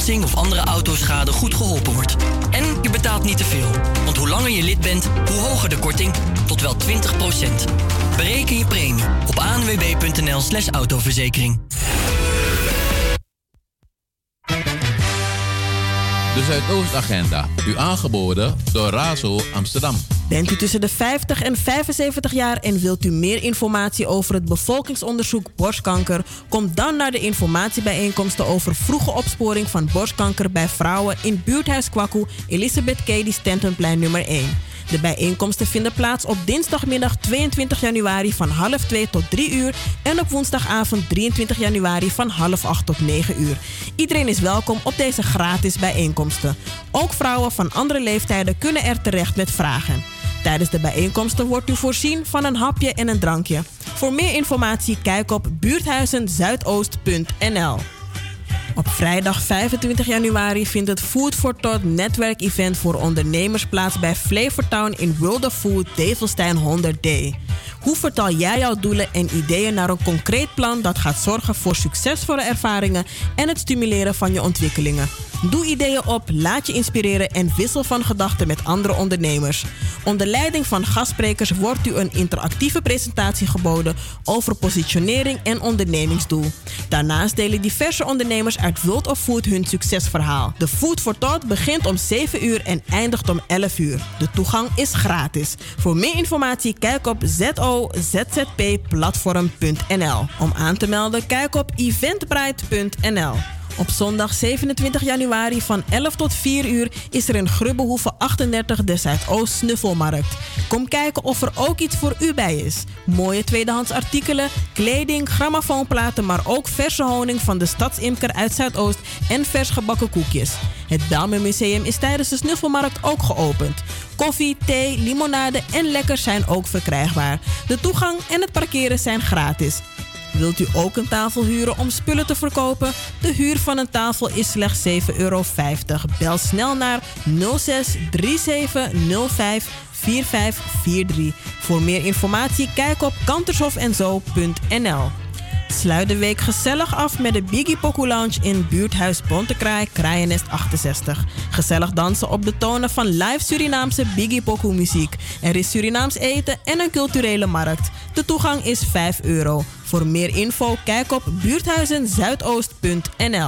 botsing of andere autoschade goed geholpen wordt. En je betaalt niet te veel, want hoe langer je lid bent, hoe hoger de korting, tot wel 20%. Bereken je premie op anwb.nl/autoverzekering. De Zuidoostagenda, u aangeboden door Razo Amsterdam. Bent u tussen de 50 en 75 jaar en wilt u meer informatie over het bevolkingsonderzoek borstkanker? Kom dan naar de informatiebijeenkomsten over vroege opsporing van borstkanker bij vrouwen in buurthuis Kwaku, Elisabeth Cady Stentonplein nummer 1. De bijeenkomsten vinden plaats op dinsdagmiddag 22 januari van 12:30 tot 3 uur en op woensdagavond 23 januari van 7:30 tot 9 uur. Iedereen is welkom op deze gratis bijeenkomsten. Ook vrouwen van andere leeftijden kunnen er terecht met vragen. Tijdens de bijeenkomsten wordt u voorzien van een hapje en een drankje. Voor meer informatie kijk op buurthuizenzuidoost.nl. Op vrijdag 25 januari vindt het Food for Thought netwerkevent voor ondernemers plaats bij Flavortown in World of Food Develstein 100D. Hoe vertaal jij jouw doelen en ideeën naar een concreet plan dat gaat zorgen voor succesvolle ervaringen en het stimuleren van je ontwikkelingen? Doe ideeën op, laat je inspireren en wissel van gedachten met andere ondernemers. Onder leiding van gastsprekers wordt u een interactieve presentatie geboden over positionering en ondernemingsdoel. Daarnaast delen diverse ondernemers uit World of Food hun succesverhaal. De Food for Thought begint om 7 uur en eindigt om 11 uur. De toegang is gratis. Voor meer informatie kijk op zozzpplatform.nl. Om aan te melden kijk op eventbrite.nl. Op zondag 27 januari van 11 tot 4 uur is er in Grubbehoeve 38 de Zuidoost Snuffelmarkt. Kom kijken of er ook iets voor u bij is. Mooie tweedehands artikelen, kleding, grammofoonplaten, maar ook verse honing van de stadsimker uit Zuidoost en vers gebakken koekjes. Het Belmenmuseum is tijdens de Snuffelmarkt ook geopend. Koffie, thee, limonade en lekkers zijn ook verkrijgbaar. De toegang en het parkeren zijn gratis. Wilt u ook een tafel huren om spullen te verkopen? De huur van een tafel is slechts €7,50. Bel snel naar 06 3705 4543. Voor meer informatie kijk op kantershofenzo.nl. Sluit de week gezellig af met de Biggie Poku Lounge in buurthuis Bontekraai, Kraaiennest 68. Gezellig dansen op de tonen van live Surinaamse Biggie Poku muziek. Er is Surinaams eten en een culturele markt. De toegang is €5. Voor meer info kijk op buurthuizenzuidoost.nl.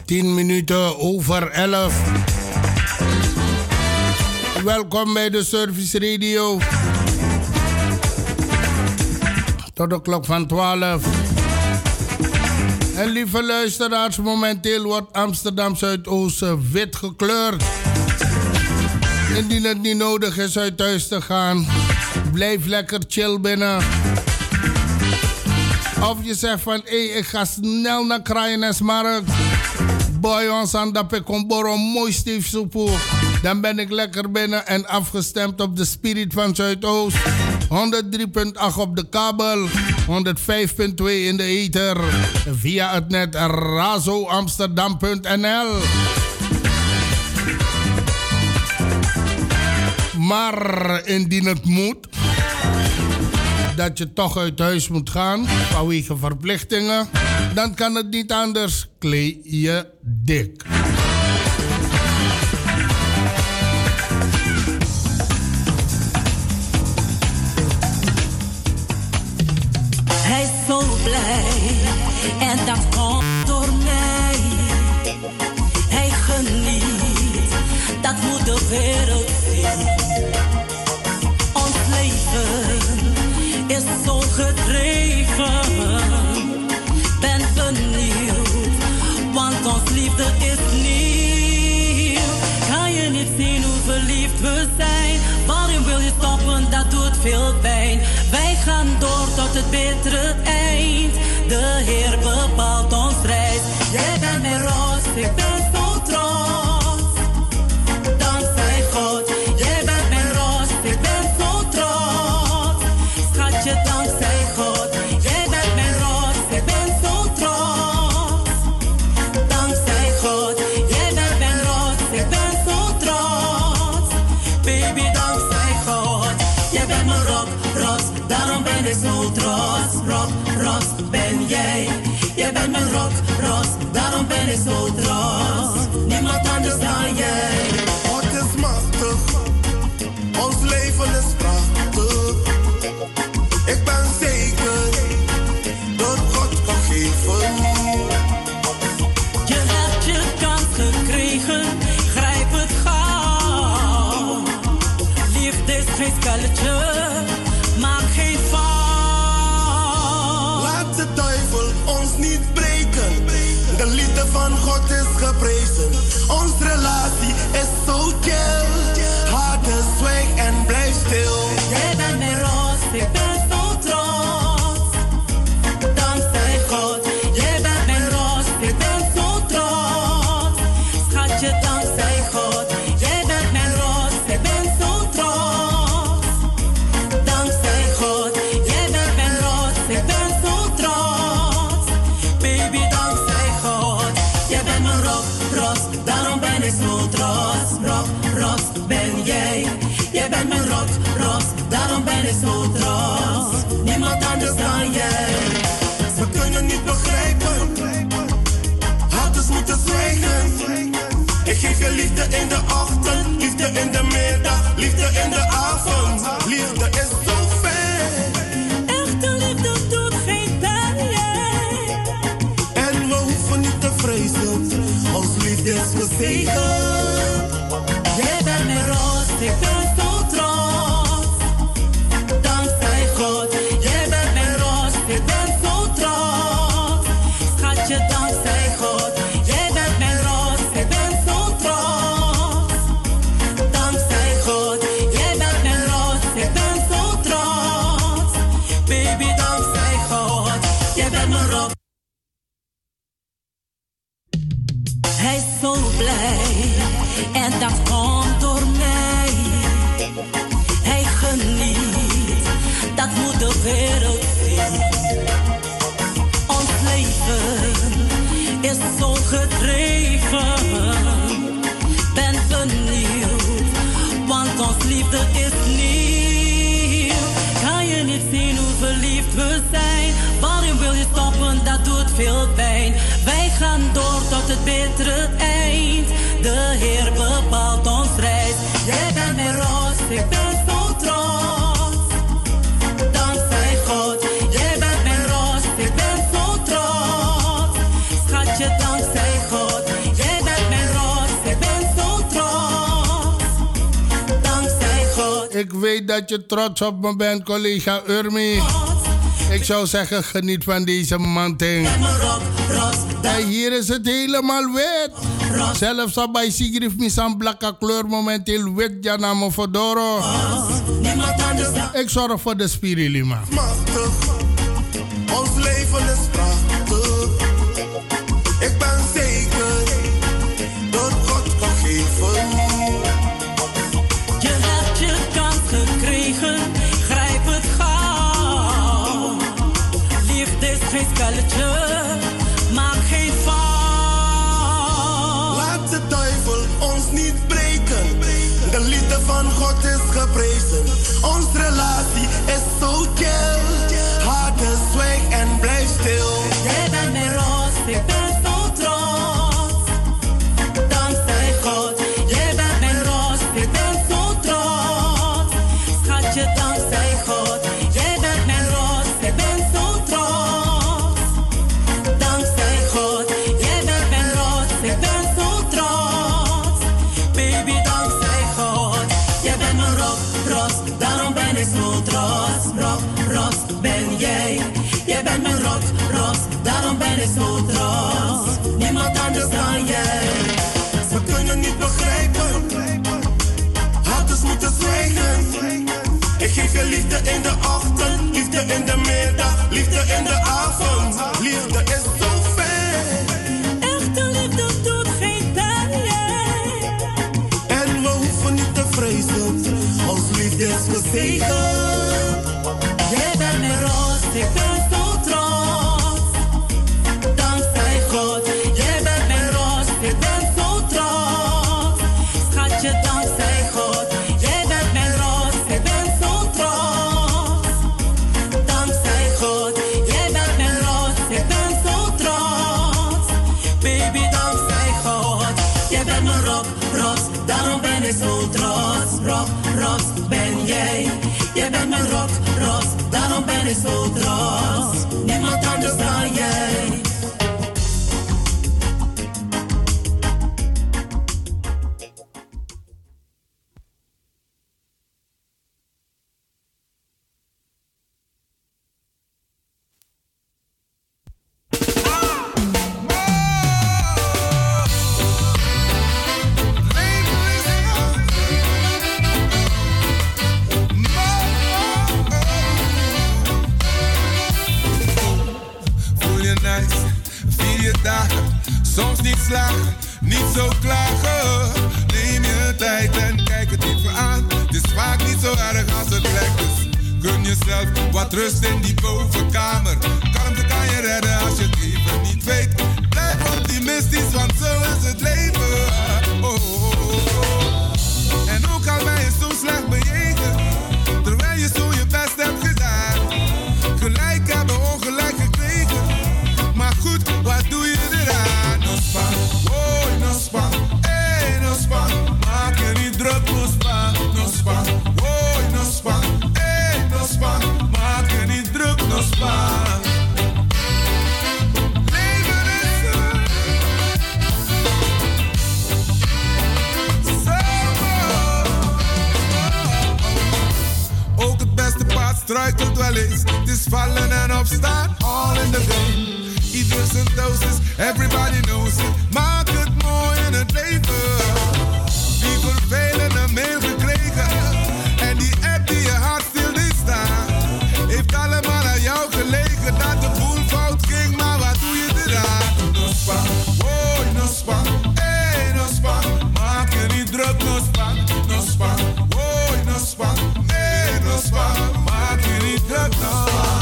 10 minuten over 11. Welkom bij de Service Radio. Tot de klok van 12. En lieve luisteraars, momenteel wordt Amsterdam Zuidoost wit gekleurd. Indien het niet nodig is uit thuis te gaan, blijf lekker chill binnen. Of je zegt van, ik ga snel naar Kraaiennesmarkt. Boy, ons aan dat ik kom borrel mooi stiefsoepoe. Dan ben ik lekker binnen en afgestemd op de Spirit van Zuidoost. 103.8 op de kabel, 105.2 in de ether. Via het net razoamsterdam.nl. Maar indien het moet, dat je toch uit huis moet gaan vanwege verplichtingen, dan kan het niet anders. Kleed je dik. Hij is zo blij en dat komt door mij. Hij geniet, dat moet de wereld zien. Ons leven is zo gedreven. Ben benieuwd, want ons liefde is nieuw. Kan je niet zien hoe verliefd we zijn? Waarom wil je stoppen? Dat doet veel pijn. Wij gaan door tot het betere eind. De Heer bepaalt ons reis. Jij bent mijn roos, ik ben zo trots. Dankzij God. Jij bent mijn roos, ik ben zo trots. Schatje, dankzij God. Jij bent mijn roos, ik ben zo trots. Dankzij God. Jij bent mijn roos, ik ben zo trots. Baby, dankzij God. Jij bent mijn rock, roos, daarom ben ik zo trots. Rock, roos, ben jij. Jij bent mijn rock, roos, daarom ben ik zo trots. Niemand anders dan jij. God is machtig, ons leven is prachtig. Ik ben zeker, door God gegeven. Je hebt je kans gekregen, grijp het gauw. Liefde is geen spelletje, maak geen fout. Laat de duivel ons niet breken, de liefde van God is geprezen. Onze relatie is zo chill, harde zwijg en blijf stil. Jij bent mijn roos, ik ben zo trots. Dankzij God. Jij bent mijn roos, ik ben zo trots. Schatje, dankzij God. Jij bent mijn roos, ik ben zo trots. Dankzij God. Jij bent mijn roos, ik ben zo trots. Baby, dankzij God. Jij bent mijn rock, roos, daarom ben ik zo trots. Rock, roos, ben jij. Jij bent mijn rock, roos, daarom ben ik zo trots. Niemand anders dan jij. Ze kunnen niet begrijpen, haters moeten zwijgen. Ik geef je liefde in de ochtend, liefde in de middag, liefde in de avond. Liefde is zo fijn. Echte liefde doet geen pijn. En we hoeven niet te vrezen, ons liefde is gezegend. Jij bent mijn roos, ik ben zo trots. Dankzij God. Jij bent mijn roos, ik ben zo trots. Schatje, dankzij God. Jij bent mijn roos, ik ben zo trots. Dankzij God. Jij bent mijn roos, ik ben zo trots. Baby, dankzij God. Jij bent mijn rock. Hij is zo blij en dat komt door mij. Hij geniet, dat moet de wereld zien. Ons leven is zo gedreven. Ben benieuwd, want ons liefde is nieuw. Kan je niet zien hoe verliefd we zijn? Waarom wil je stoppen? Dat doet veel pijn. Wij gaan door tot het betere eind. De Heer bepaalt ons reis. Jij bent mijn roos, ik ben zo trots. Dankzij God. Jij bent mijn roos, ik ben zo trots. Schatje, dankzij God. Ik weet dat je trots op me bent, collega Urmi. Ik zou zeggen, geniet van deze manting. En hier is het helemaal wit. Zelfs al bij Sigrid Misan blakke kleur momenteel wit, Janamo Fodoro. Ik zorg voor de Spirilima. Ons leven is prachtig. Ik ben zeker door God gegeven. Je hebt je kans gekregen, grijp het gauw. Liefde is geen spelletje, maak geen fout. Laat de duivel ons niet breken. De liefde van God is geprezen. Onze relatie is zo chill. Harde zwijg en blijf stil. Jij bent mijn roos, ik ben zo trots. Dankzij God. Jij bent mijn roos, ik ben zo trots. Schatje, dankzij God. Jij bent mijn roos, ik ben zo trots. Dankzij God. Jij bent mijn roos, ik ben zo trots. Baby, dankzij God. Jij bent mijn roos, daarom ben ik zo trots. Roos, ben jij. Jij bent mijn roos, daarom ben ik zo trots. Niemand anders dan jij. Ze kunnen niet begrijpen. Haters moeten zwijgen. Ik geef je liefde in de ochtend, liefde in de middag, liefde in de avond. Liefde is zo fijn. Echte liefde doet geen pijn. En we hoeven niet te vrezen. Ons liefde is gezegend. Jij bent mijn roos, ik ben zo trots. Dankzij God. Jij bent mijn roos, ik ben zo trots. Schatje, dankzij God. Jij bent mijn roos, ik ben zo trots. Dankzij God. Jij bent mijn roos, ik ben zo trots. Baby, dankzij God. Jij bent mijn roos, daarom ben ik zo trots. Roos, ben jij. Jij bent mijn roos, daarom ben ik zo trots. Niemand anders dan jij. Soms niet slagen, niet zo klagen. Neem je tijd en kijk het even aan. Het is vaak niet zo erg als het lijkt. Dus gun jezelf wat rust in die bovenkamer. Kalmte kan je redden als je het even niet weet. Blijf optimistisch, want zo is het leven. Oh, oh, oh, oh. En ook al ben je zo slecht bejegen, terwijl je zo je best hebt gedaan. Gelijk hebben, ongelijk gekregen. Maar goed, wat doe je eraan? No span, oh, no span, hey, no span. Maak je niet druk, no span, no span, oh, no span, hey, no span. Maak je niet druk, no span. Leven is zo ook het beste paard struikelt wel eens. Het is vallen en opstaan, all in the game. Ieder zijn dosis, everybody knows it. Maak het mooi in het leven. Die vervelende mail gekregen. En die app die je hart stil liet staan. Heeft allemaal aan jou gelegen dat de boel fout ging. Maar wat doe je eraan? No span, oh, no span, hey, no span. Maak je niet druk, no span, no span, oh, no span, hey, no span. Maak je niet druk, no span.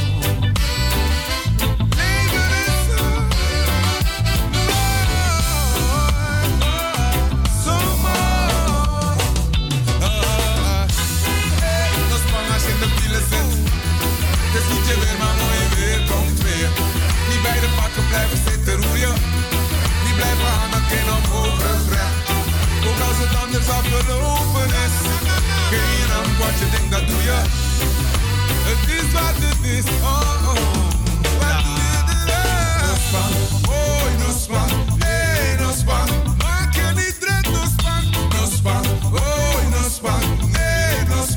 Blijven zitten roeien, die blijven hangen in omhoog recht. Ook als het anders afgelopen is, geen ramp wat je denkt, dat doe je. Het is wat het is, oh oh. Wat doe je er? No span, oh no span, hey no span. Maak je niet druk, no span, oh no span, hey no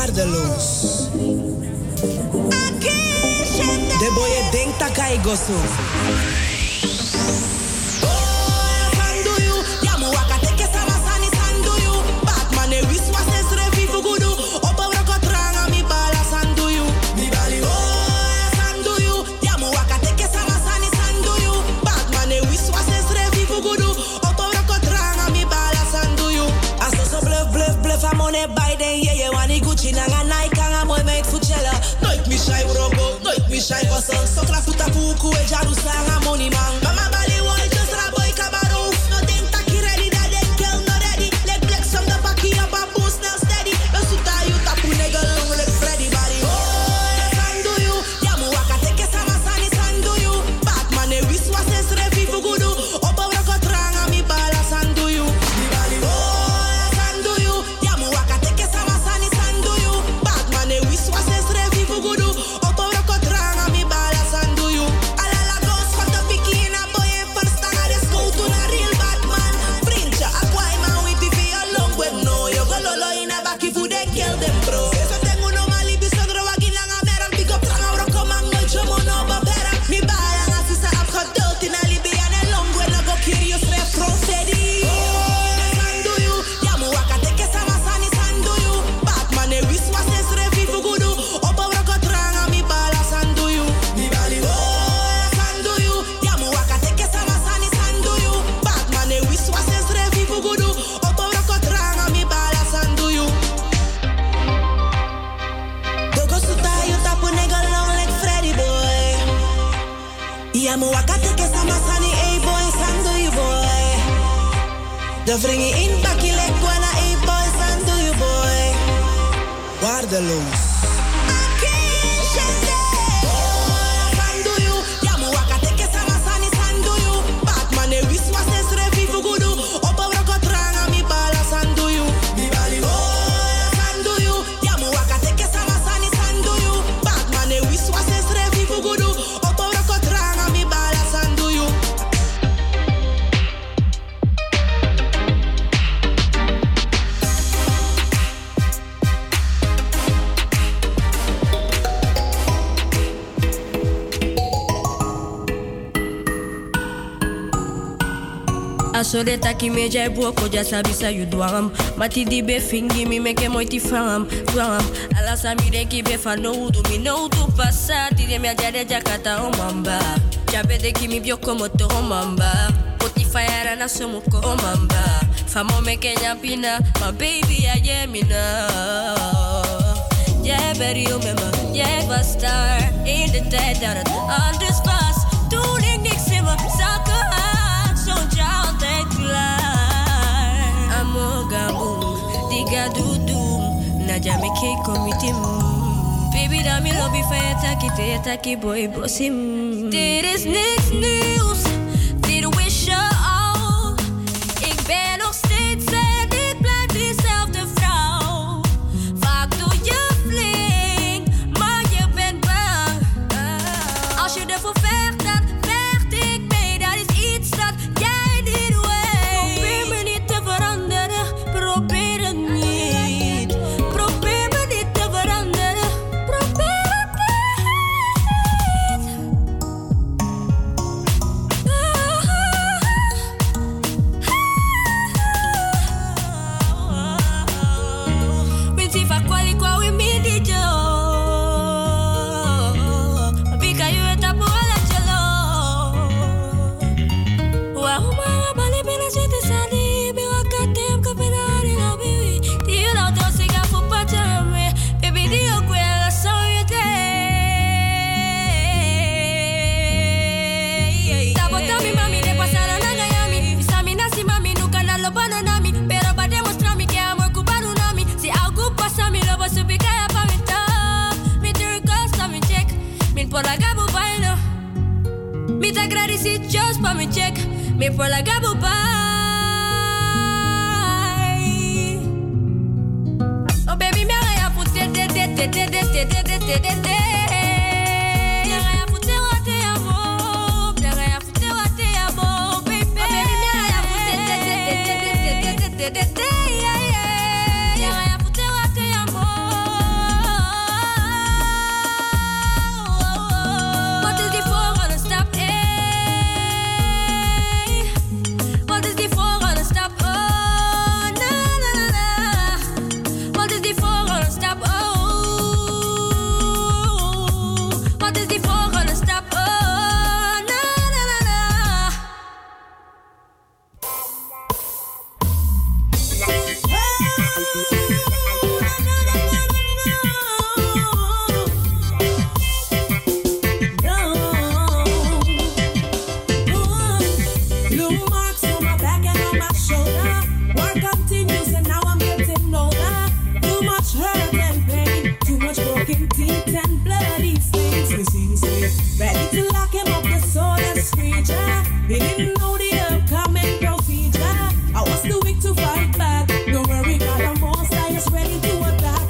Waardeloos. De boy denkt dat hij gozo. Shai koso, sokla futa puku e jarusanga money man. Mama bali woi just ra boy kabaru. No think taki ready that they kill no ready. Leg flex from the backy up a boost now steady. No suta you tapu nigga long like Freddy body. Oh, sandu you. Yamu waka teke sama sani sandu you. Batman e wiswa ses refi fugudu. Opa wako tranga mi bala sandu you. Mi bali oh, sandu you. Yamu waka teke sama sani sandu you. Batman e wiswa ses refi fugudu. De vringen in bakkie lek wana e boy sandu you boy. Waardeloos. So de taki me jai buoko ja sabisa you dwam. Mati di be fingi mi meke moiti fram. Ala sami de ki be fa no do mi no to passati de me jade jakata o mamba. Jabe de ki mi bioko moto o mamba. Poti fire na somoko o mamba. Famo me kenya pina, my baby I am enough. Yeah, baby you remember, yeah, was star in the dead that it anders was. Toen ik niks in mijn zakken had, zo'n child klaar. Amoga boom, diga doedoem, naja me ke komitim. Baby da mi lobby te taki boy bosim. Dit is niks nieuws, dit wish je al. Ik ben nog steeds en ik blijf diezelfde vrouw. Vaak doe je flink, maar je bent bang. Als je ervoor vecht, dan vecht ik mee. Dat is iets dat jij niet weet. Probeer me niet te veranderen, probeer het niet. Probeer me niet te veranderen, probeer het niet. Winti fa kwali kwa we mi di jo. Bika you eta po ala chelo. Wa huma bali bela jete sali be wakatem ka penari no bibi. Di you la do siga fu patame. Baby di yo kwela so you day. Sabotami mami de pasara na gayami. Isami nasi mami nuka na lobana nami. Pero ba demonstrami que amor cubano nami. Si algo pasa mi lobo subika ya pa mi top. Mi turcosa mi check. Min por la gabu baino. Mi ta gradisi just pa mi check. Mi por la gabu bai. Oh baby me agaya putte de. Me agaya putte wate amo. Me agaya putte wate amo. Baby me agaya putte de. Me agaya putte wate amo. broken teeth and bloody stains. Ready to lock him up, the sword and screecher. He didn't know the upcoming procedure. I was too weak to fight back. Don't worry, got a monster is ready to attack.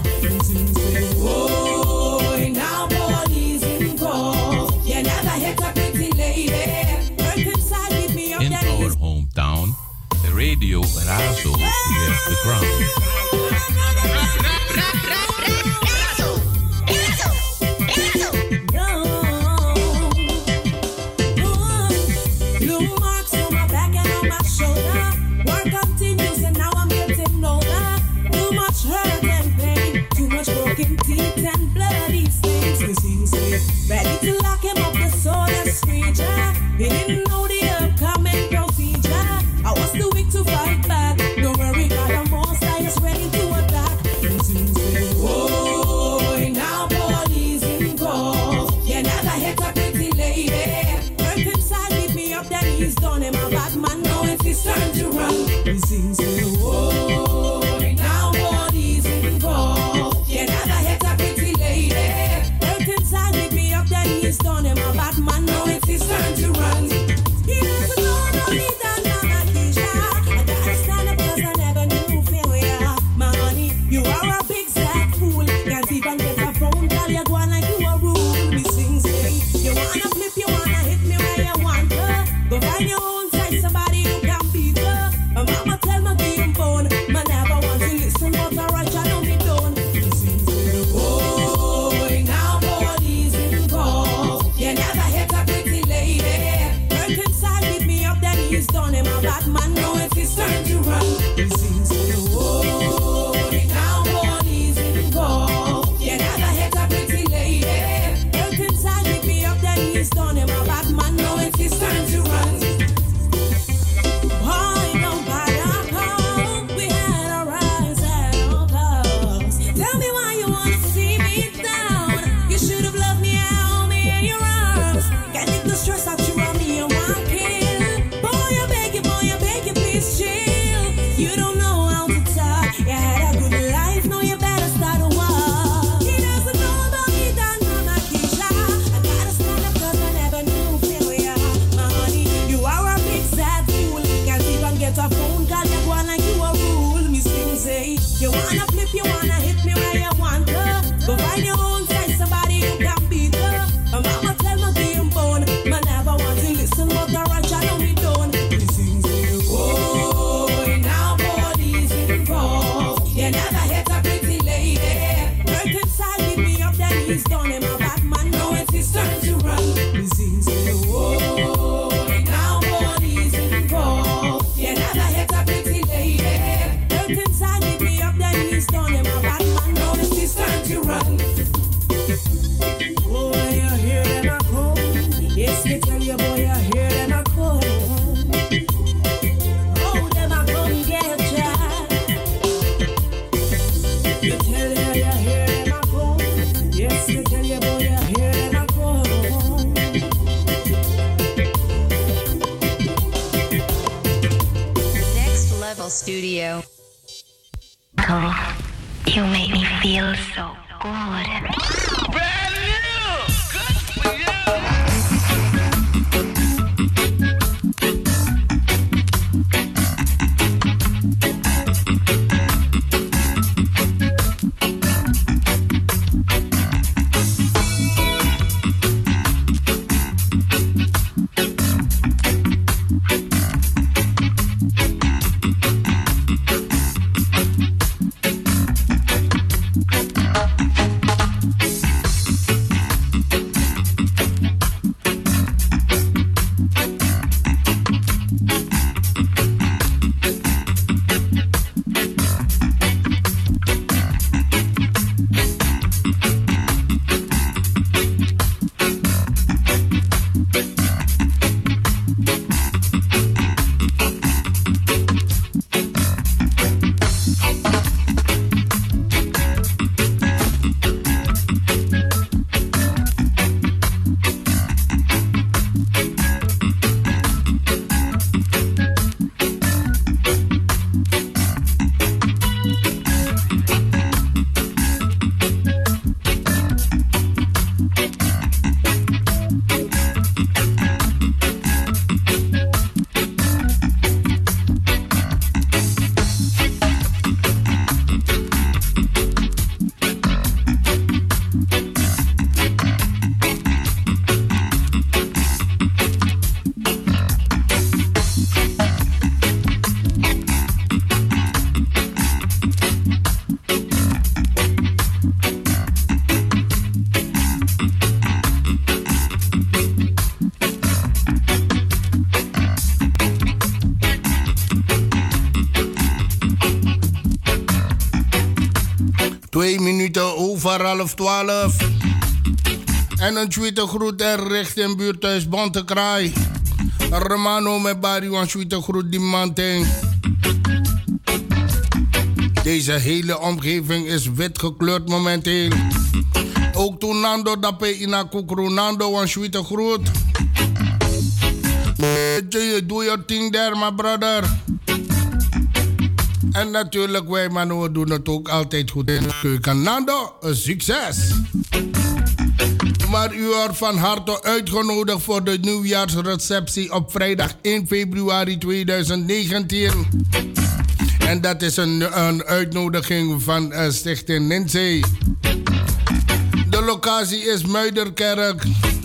Oh, now police involved. You never hit a pretty lady. Earth inside, beat me up. In our hometown, Radio Razo left the ground. Ready to lock him up, the sword and screecher. He didn't know the upcoming procedure. I was too weak to fight back. Don't worry, got a monster is ready to attack. Oh, now police involved. You never hit a pretty lady. Earth inside, beat me up, then he's done him. A bad man, now it's his turn to run. He sings, oh, now police involved. You never hit a pretty lady. Earth inside, beat me up, then he's done him. A bad man, now it's his turn to run. He doesn't know no need and I gotta stand up 'cause I never knew failure. My honey, you are a big sad fool. Can't even get a phone call, you go on like you a rule. Me sing, say, you wanna flip, you wanna hit me where you want her. Go find your own side, somebody who can beat her. My mama tell me keep phone. Man never want to listen, but I rush, I know me don't. Me sing, say, oh, now police involved. You never hit a pretty lady. Earth inside, beat me up, then he's done him. A bad man, now it's his turn to run. He sings, oh, now police involved. You never hit a pretty lady. Earth inside, beat me up, then he's done him. A bad man, now it's his turn to run. Boy, nobody call. We had a rise and all cause. Tell me why you want to see me down. You should have loved me and hold me in your arms. Can't get the stress out you on me and one kill. Boy, I beg you, please chill. You don't know how to talk. You had a good life, now you better start a war. He doesn't know about me, done Mama Keisha. I gotta stand up 'cause I never knew failure. My honey, you are a big sad fool. Can't even get a phone call, you go on like you a rule. Me sing, say, you wanna flip, you wanna hit me where you want her. Go find your own side, somebody who can beat her. My mama tell me keep phone. Man never want to listen, but I rush, I know me don't. Me sing, say, oh, now police involved. You never hit a pretty lady. Earth inside, beat me up, then he's done him. A bad man, now it's his turn to run. Me sing, say, oh, now police involved. You never hit a pretty lady. Earth inside, beat me up, then he's done him. A bad man, now it's his turn to run. Oh, you hear them a call. Yes, they tell you, boy, you hear them a call. Oh, them a come get ya. You tell her you hear them a call. Yes, they tell you, boy, you hear them a call. Next Level Studio. Go. You make me feel so good. over 11:30. En een tweede groet er richting buurthuis Bontekraai. Romano met Barry, een tweede groet die manting. Deze hele omgeving is wit gekleurd momenteel. Ook toen Nando dape in a kukru. Nando, een tweede groet. Do your thing there, my brother. En natuurlijk, wij mannen doen het ook altijd goed in de keuken. Nando, een succes! Maar u wordt van harte uitgenodigd voor de nieuwjaarsreceptie op vrijdag 1 februari 2019. En dat is een uitnodiging van Stichting Ninzee. De locatie is Muiderkerk.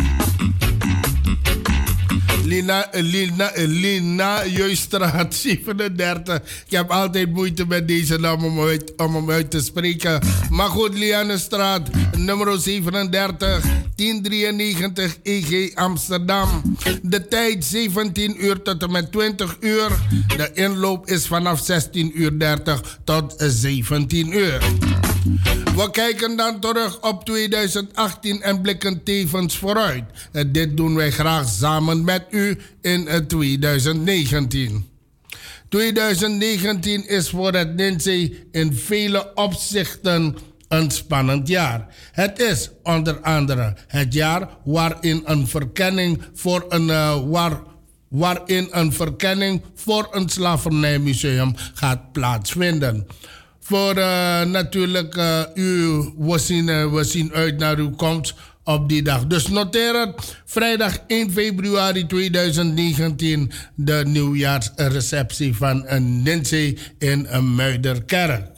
Lina Juiststraat 37. Ik heb altijd moeite met deze naam om hem uit te spreken. Maar goed, Lianestraat, nummer 37, 1093 EG Amsterdam. De tijd 17 uur tot en met 20 uur. De inloop is vanaf 16:30 tot 17 uur. We kijken dan terug op 2018 en blikken tevens vooruit. Dit doen wij graag samen met u in 2019. 2019 is voor het Ninzee in vele opzichten een spannend jaar. Het is onder andere het jaar waarin een verkenning voor een slavernijmuseum gaat plaatsvinden. Voor natuurlijk we zien uit naar uw komst op die dag. Dus noteer het. Vrijdag 1 februari 2019 de nieuwjaarsreceptie van een Ninzee in een Muiderkerk.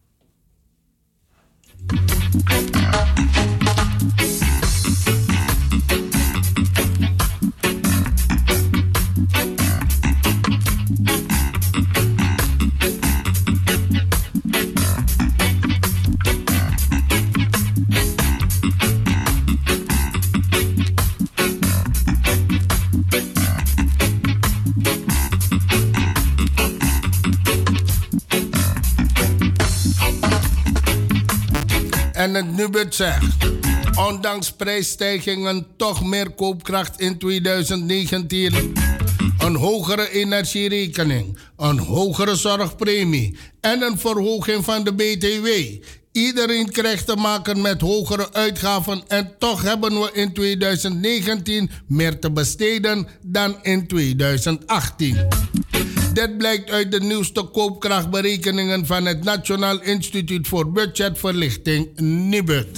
En het Nubert zegt, ondanks prijsstijgingen toch meer koopkracht in 2019. Een hogere energierekening, een hogere zorgpremie en een verhoging van de BTW. Iedereen krijgt te maken met hogere uitgaven en toch hebben we in 2019 meer te besteden dan in 2018. Dit blijkt uit de nieuwste koopkrachtberekeningen van het Nationaal Instituut voor Budgetverlichting, NIBUD.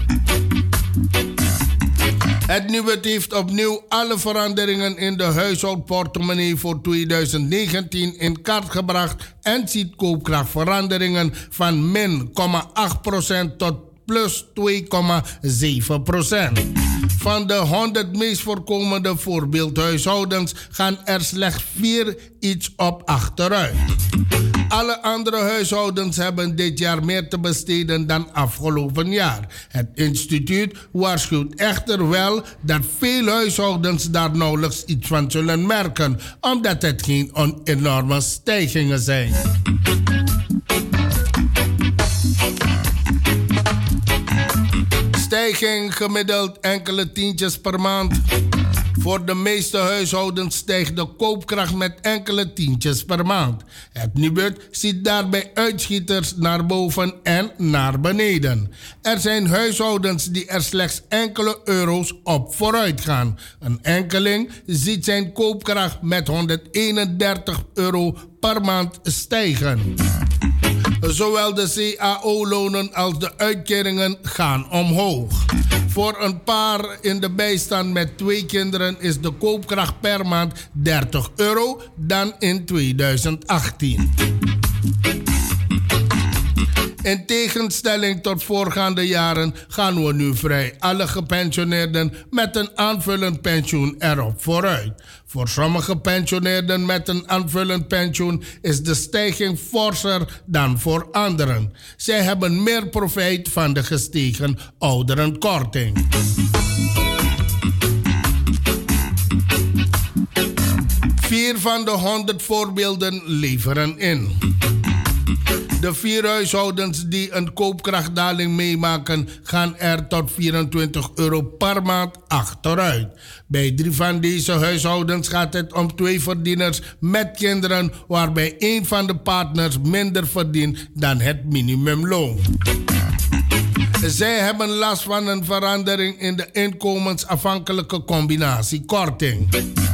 Het NIBUD heeft opnieuw alle veranderingen in de huishoudportemonnee voor 2019 in kaart gebracht en ziet koopkrachtveranderingen van min 0,8% tot plus 2,7%. Van de 100 meest voorkomende voorbeeldhuishoudens gaan er slechts 4 iets op achteruit. Alle andere huishoudens hebben dit jaar meer te besteden dan afgelopen jaar. Het instituut waarschuwt echter wel dat veel huishoudens daar nauwelijks iets van zullen merken, omdat het geen enorme stijgingen zijn. Stijging gemiddeld enkele tientjes per maand. Voor de meeste huishoudens stijgt de koopkracht met enkele tientjes per maand. Het Nibud ziet daarbij uitschieters naar boven en naar beneden. Er zijn huishoudens die er slechts enkele euro's op vooruit gaan. Een enkeling ziet zijn koopkracht met €131 per maand stijgen. Zowel de CAO-lonen als de uitkeringen gaan omhoog. Voor een paar in de bijstand met 2 kinderen is de koopkracht per maand €30 dan in 2018. In tegenstelling tot voorgaande jaren gaan we nu vrij alle gepensioneerden met een aanvullend pensioen erop vooruit. Voor sommige gepensioneerden met een aanvullend pensioen is de stijging forser dan voor anderen. Zij hebben meer profijt van de gestegen ouderenkorting. Vier van de 100 voorbeelden leveren in. De 4 huishoudens die een koopkrachtdaling meemaken, gaan er tot €24 per maand achteruit. Bij 3 van deze huishoudens gaat het om 2 verdieners met kinderen, waarbij 1 van de partners minder verdient dan het minimumloon. Zij hebben last van een verandering in de inkomensafhankelijke combinatiekorting.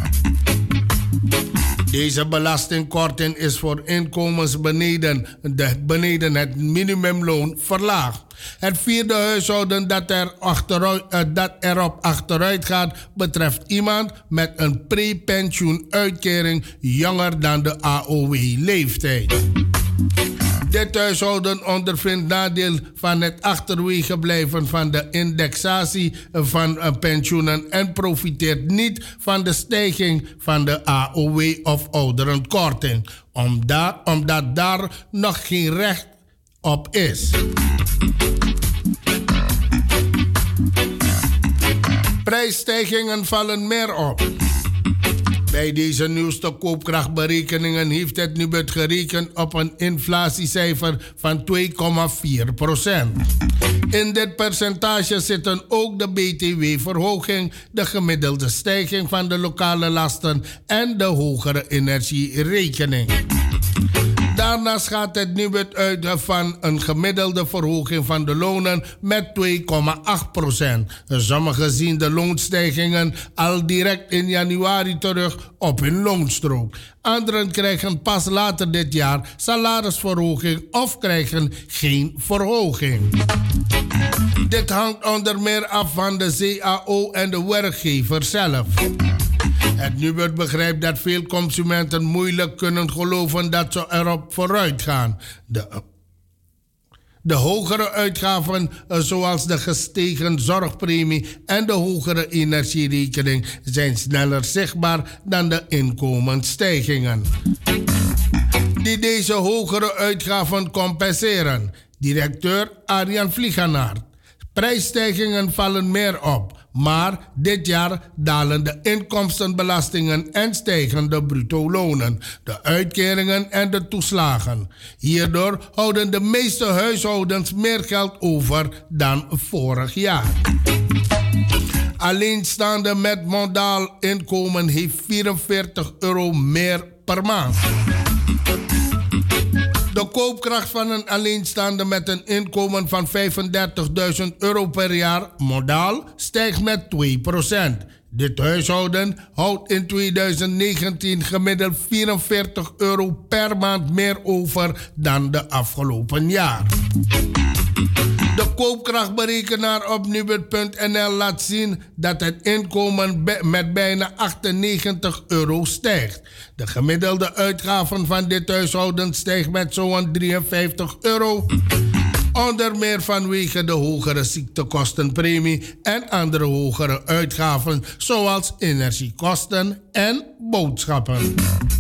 Deze belastingkorting is voor inkomens beneden het minimumloon verlaagd. Het 4e huishouden dat erop achteruit gaat, betreft iemand met een prepensioenuitkering jonger dan de AOW-leeftijd. Dit huishouden ondervindt nadeel van het achterwege blijven van de indexatie van pensioenen en profiteert niet van de stijging van de AOW of ouderenkorting, omdat daar nog geen recht op is. Prijsstijgingen vallen meer op. Bij deze nieuwste koopkrachtberekeningen heeft het Nibud gerekend op een inflatiecijfer van 2,4%. In dit percentage zitten ook de BTW-verhoging, de gemiddelde stijging van de lokale lasten en de hogere energierekening. Daarnaast gaat het Nibud uit van een gemiddelde verhoging van de lonen met 2,8%. Sommigen zien de loonstijgingen al direct in januari terug op hun loonstrook. Anderen krijgen pas later dit jaar salarisverhoging of krijgen geen verhoging. Dit hangt onder meer af van de CAO en de werkgever zelf. Het Nibud begrijpt dat veel consumenten moeilijk kunnen geloven dat ze erop vooruit gaan. De hogere uitgaven, zoals de gestegen zorgpremie en de hogere energierekening, zijn sneller zichtbaar dan de inkomensstijgingen die deze hogere uitgaven compenseren. Directeur Arjan Vliegenaert. Prijsstijgingen vallen meer op. Maar dit jaar dalen de inkomstenbelastingen en stijgen de bruto lonen, de uitkeringen en de toeslagen. Hierdoor houden de meeste huishoudens meer geld over dan vorig jaar. Alleenstaande met mondaal inkomen heeft €44 meer per maand. De koopkracht van een alleenstaande met een inkomen van €35.000 per jaar modaal stijgt met 2%. Dit huishouden houdt in 2019 gemiddeld €44 per maand meer over dan de afgelopen jaar. De koopkrachtberekenaar op Nibud.nl laat zien dat het inkomen met bijna €98 stijgt. De gemiddelde uitgaven van dit huishouden stijgt met zo'n €53. Onder meer vanwege de hogere ziektekostenpremie en andere hogere uitgaven zoals energiekosten en boodschappen.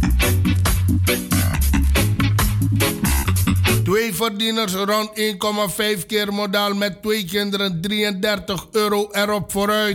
2 verdieners rond 1,5 keer modaal met 2 kinderen €33 erop vooruit.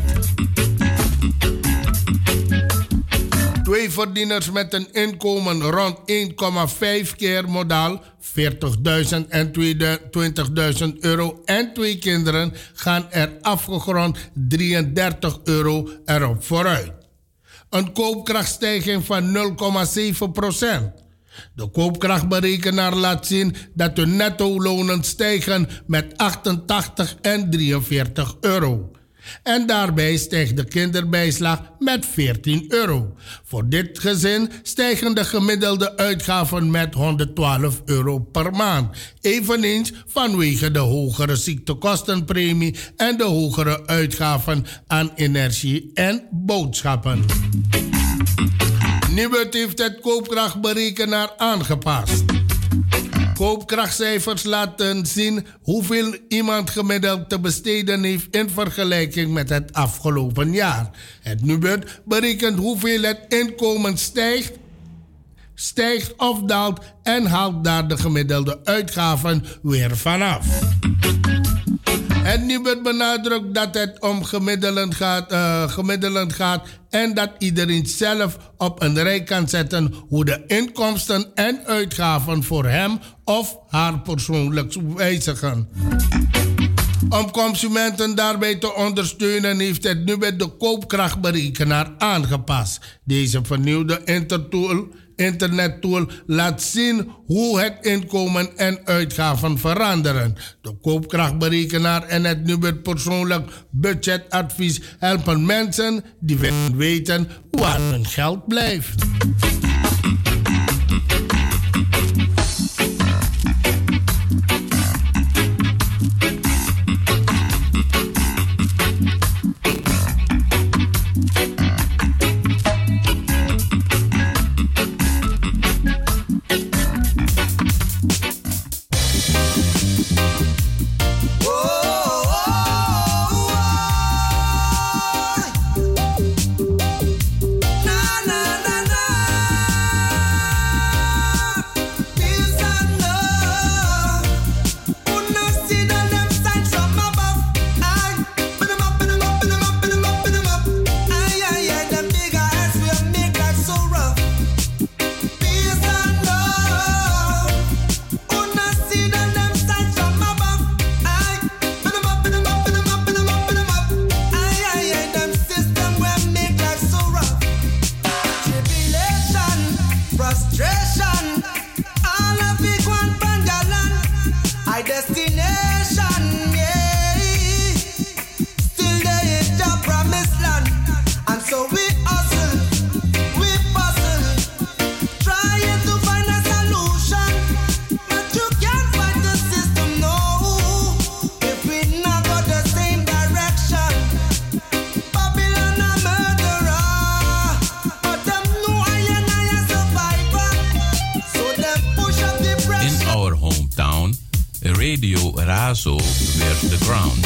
2 verdieners met een inkomen rond 1,5 keer modaal, €40.000 en €20.000 en 2 kinderen gaan er afgerond €33 erop vooruit. Een koopkrachtstijging van 0,7%. De koopkrachtberekenaar laat zien dat de netto-lonen stijgen met 88 en €43. En daarbij stijgt de kinderbijslag met €14. Voor dit gezin stijgen de gemiddelde uitgaven met €112 per maand. Eveneens vanwege de hogere ziektekostenpremie en de hogere uitgaven aan energie en boodschappen. Nibud heeft het koopkrachtberekenaar aangepast. Koopkrachtcijfers laten zien hoeveel iemand gemiddeld te besteden heeft in vergelijking met het afgelopen jaar. Het Nibud berekent hoeveel het inkomen stijgt of daalt en haalt daar de gemiddelde uitgaven weer vanaf. En Nubert benadrukt dat het om gemiddelend gaat en dat iedereen zelf op een rij kan zetten hoe de inkomsten en uitgaven voor hem of haar persoonlijk wijzigen. Om consumenten daarbij te ondersteunen heeft het Nubert de koopkrachtberekenaar aangepast. Deze vernieuwde internettool laat zien hoe het inkomen en uitgaven veranderen. De koopkrachtberekenaar en het Nubert persoonlijk budgetadvies helpen mensen die willen weten waar hun geld blijft. Razo wears the ground.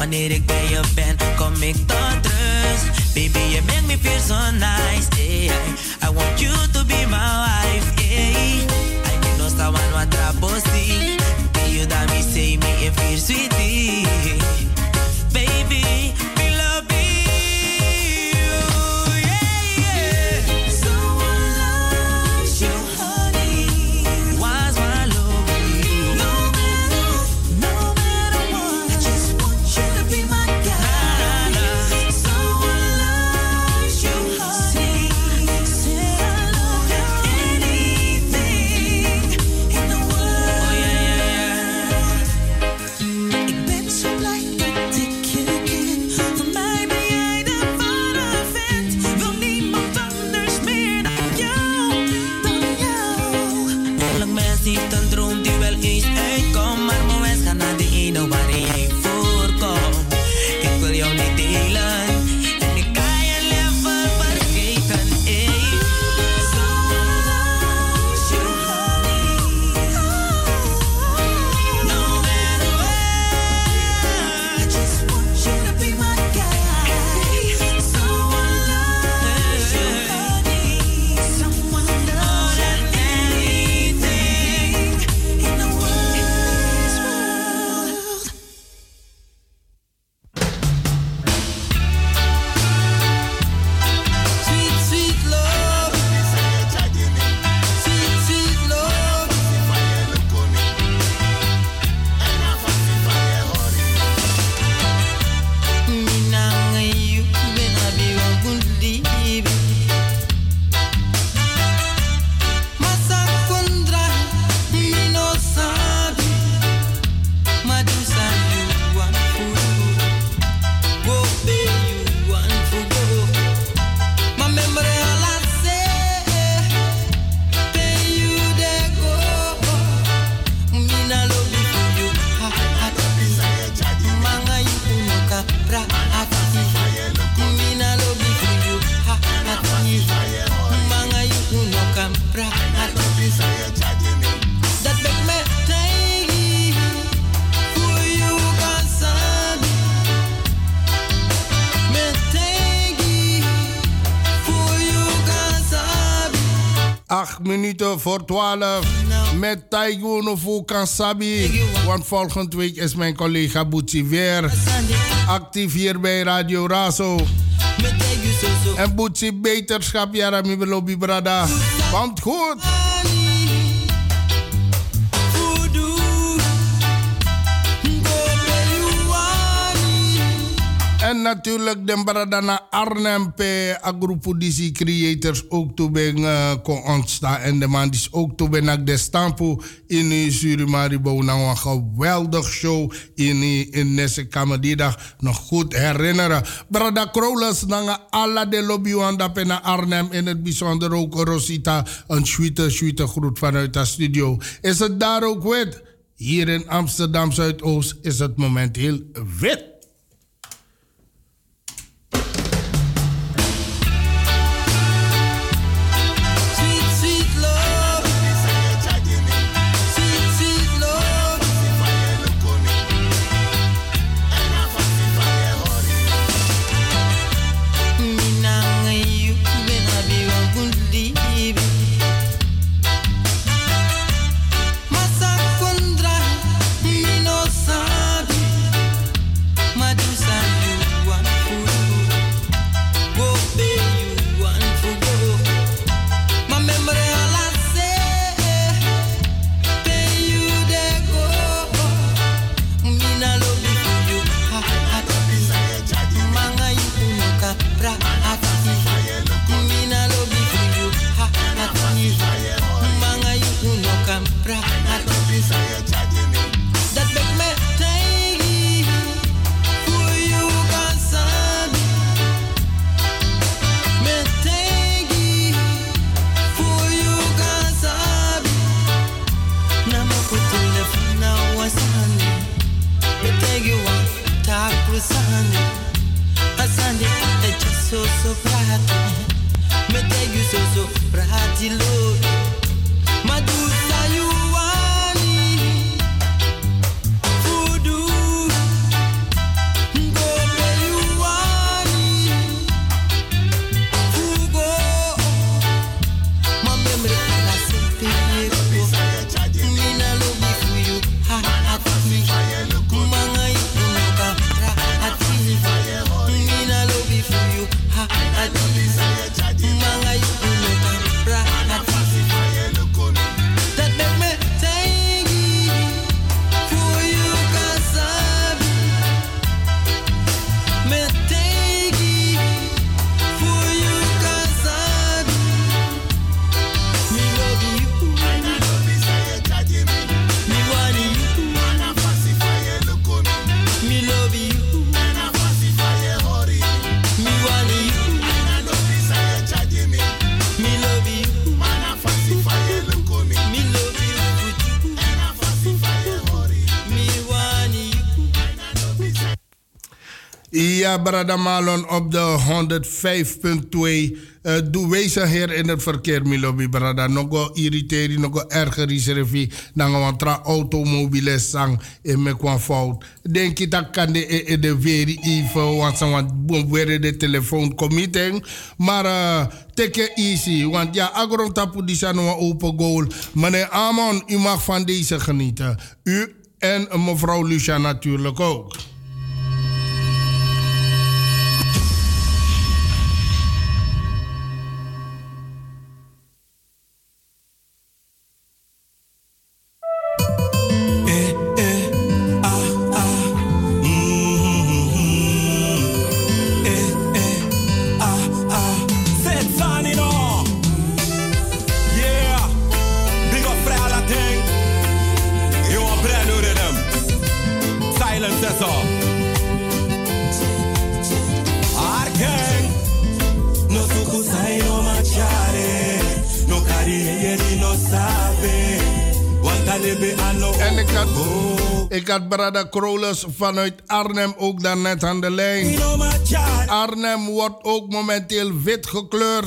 wanneer ik bij je ben, kom ik tot rust. Baby, you make me feel so nice. Hey, I want you to be my wife. Hey, I need no someone what traposi. You da me say me if you're sweetie. Baby, me love you. Minuten voor 12 met Taigo of Kansabi. Want volgende week is mijn collega Boetsi weer actief hier bij Radio Razo. En Boetsi, beterschap, Jara, mi belobi brada. Want goed. En natuurlijk de brada naar Arnhem pe agrupu DC creators ook toe ben kon ontstaan. En de man is ook toe ben naar de stampo in Surimaribo. Nou een geweldig show in deze kamer die dag nog goed herinneren. Brada Krolers naar alle de lobby naar Arnhem. In het bijzonder ook Rosita. Een sweete groet vanuit de studio. Is het daar ook wit? Hier in Amsterdam Zuidoost is het momenteel wit. Ja, Brada Malon op de 105.2. Doe wezen hier in het verkeer, Milobi Brada. Nog irriteren, nog erger is revi. Dan gaan we tra automobiele sang in me kwam fout. Denk je dat kan de very even, want ze weer de telefoon committing. Maar take it easy, want ja, agron tapu die zijn een open goal. Meneer Amon, u mag van deze genieten. U en mevrouw Lucia natuurlijk ook. En ik had Brada Krolers vanuit Arnhem ook daarnet aan de lijn. Arnhem wordt ook momenteel wit gekleurd.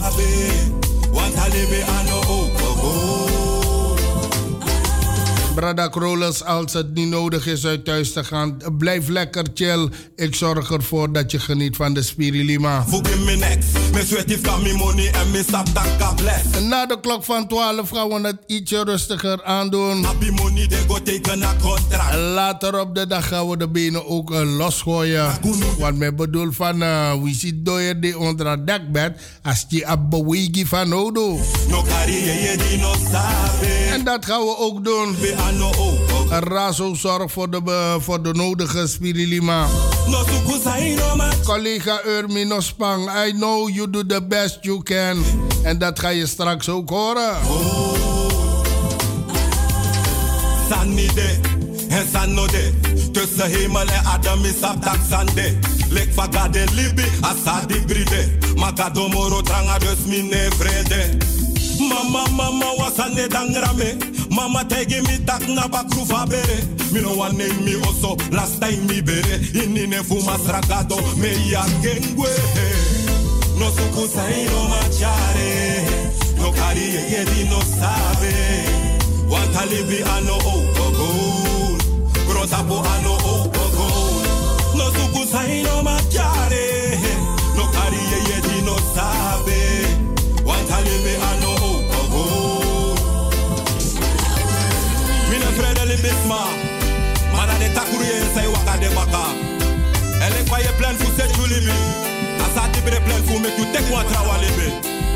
Brada Krolers, als het niet nodig is uit thuis te gaan, blijf lekker chill. Ik zorg ervoor dat je geniet van de Spirilima. Na de klok van 12 gaan we het ietsje rustiger aandoen. Later op de dag gaan we de benen ook losgooien. Wat mij bedoel van, we zitten door die onder het dekbed als je een beweging van nodig. En dat gaan we ook doen. Razo zorgt voor de nodige Spirilima. Collega Urmino Spang, I know you do the best you can. En dat ga je straks ook horen. Sanide en sanode. Tussen hemel en Adam is op dat zande. Lek vagade libi, asadi bride. Makadomoro tranga dus mine vrede. Mama wasane dangrame. Mama tegi mi tak na bakrufa bere. Mi no one name me also last time mi bere. Inine fuma sragado me ya gengwe. No suku sai no machare. No kari yedi no sabe. Wanta libi ano ogogo. Grotapo ano ogogo. No suku sai no machare. No kari yedi no sabe. Wanta libi ano Bisma, mana de takurie say waka de baka. Elle kwa ye plan fu set you libi. Asa tibre plan fu make you take one trawa libi.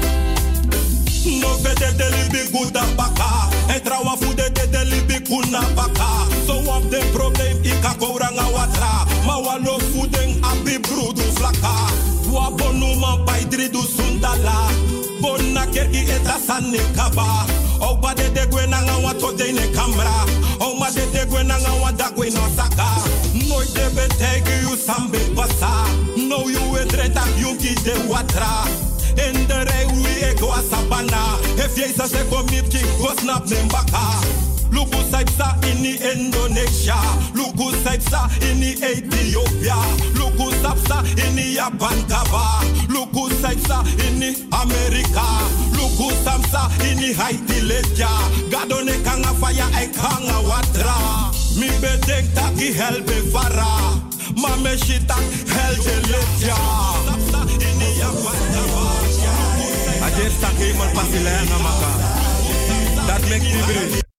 No fede de libi guda baka. E trawa fu de libi kuna baka. So of the problem ikakora nga watra. Ma walo fu den abi brudu flaka. Wa bonu man pai dridu sundala. Bona kerki eta sanne kaba. O ba de gwe nanga wa to de ne camera. O ma de gwe nanga wa da gwe no saka. No de be take you sambe pasa. No you edreta you ki de watra. In de rei we ego asabana. If ye sa se komit ki go snap nem baka. Lugu saipsa ini Indonesia. Lugu saipsa ini Ethiopia. Lugu saipsa ini Japan kaba. Lugu saipsa ini Amerika. Lugu saipsa ini Haiti leja. Gadone kanga faya e kanga watra. Mi bedenk taki helbe fara. Mame shita helbe leja. Saipsa ini Japan kaba. Ajer taki mal pasilenga maka. Dat make me breathe.